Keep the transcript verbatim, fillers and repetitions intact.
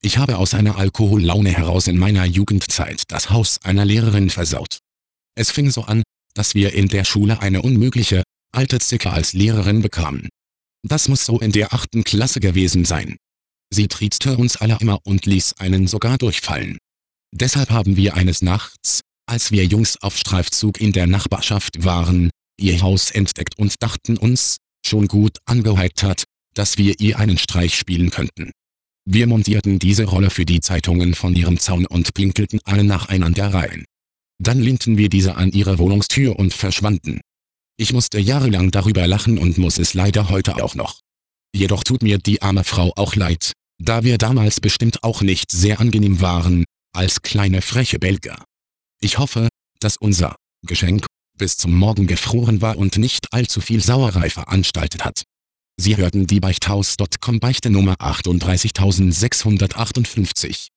Ich habe aus einer Alkohollaune heraus in meiner Jugendzeit das Haus einer Lehrerin versaut. Es fing so an, dass wir in der Schule eine unmögliche, alte Zicke als Lehrerin bekamen. Das muss so in der achten Klasse gewesen sein. Sie triezte uns alle immer und ließ einen sogar durchfallen. Deshalb haben wir eines Nachts, als wir Jungs auf Streifzug in der Nachbarschaft waren, ihr Haus entdeckt und dachten uns, schon gut angeheitert, dass wir ihr einen Streich spielen könnten. Wir montierten diese Rolle für die Zeitungen von ihrem Zaun und pinkelten alle nacheinander rein. Dann lehnten wir diese an ihre Wohnungstür und verschwanden. Ich musste jahrelang darüber lachen und muss es leider heute auch noch. Jedoch tut mir die arme Frau auch leid, da wir damals bestimmt auch nicht sehr angenehm waren, als kleine freche Belger. Ich hoffe, dass unser Geschenk bis zum Morgen gefroren war und nicht allzu viel Sauerei veranstaltet hat. Sie hörten die Beichthaus Punkt com Beichte Nummer achtunddreißigtausendsechshundertachtundfünfzig.